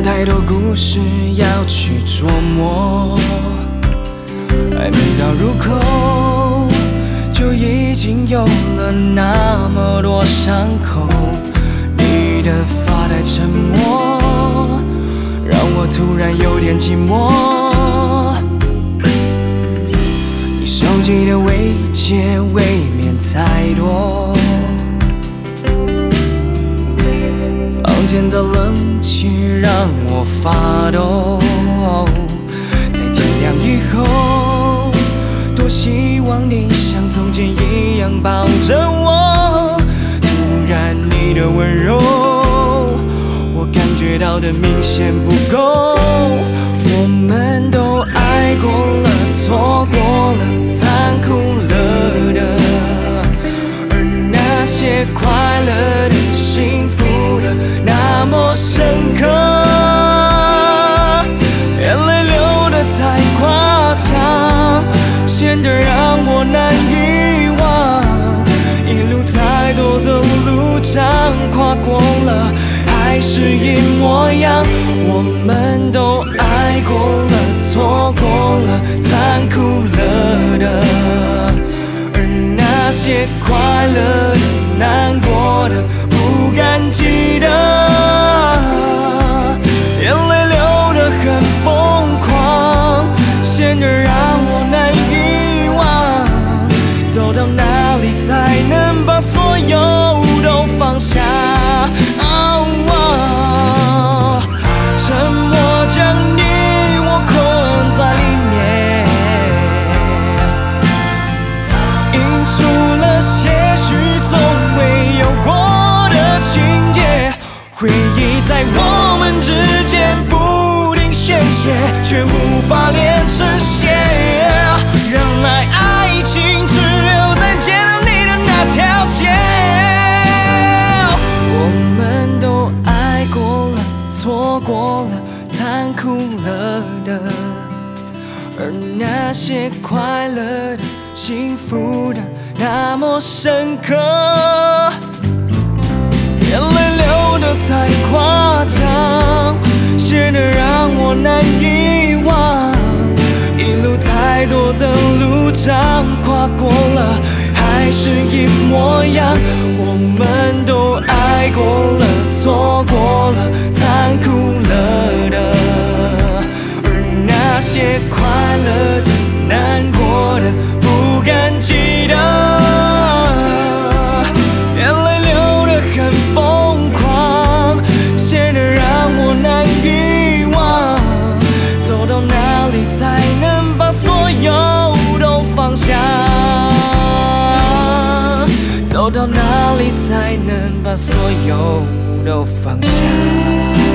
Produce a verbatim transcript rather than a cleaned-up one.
有太多故事要去琢磨，还没到入口，就已经有了那么多伤口。你的发带沉默，让我突然有点寂寞。你手机的未接未免太多，房间的冷气让我发抖。在天亮以后，多希望你像从前一样抱着我。突然你的温柔，我感觉到的明显不够。我们都爱过了，错过了，残酷了的，而那些快乐的、幸福的，那么深刻。眼泪流得太夸张，显得让我难遗忘。一路太多的路障，跨过了还是一模样。我们都爱过了，错过了，残酷了的，而那些快乐的、难过的，不敢记得。眼泪流得很疯狂，显得让我难遗忘。走到哪里才能把所有都放下？哦哦，沉默将你我困在里面，映出了些许从未有过的情节。回忆在我们之间不停宣泄，却无法连成线。原来爱情只留在见到你的那条街。我们都爱过了，错过了，残酷了的，而那些快乐的、幸福的，那么深刻。眼泪流得太夸张，显得让我难遗忘。一路太多的路障，跨过了还是一模样。我们都爱过了，错过了，残酷了的，而那些快乐的、难过的，不敢记得。眼泪流得很疯狂，显得让我难遗忘。走到哪里才能把所有都放下？走到哪里才能把所有都放下？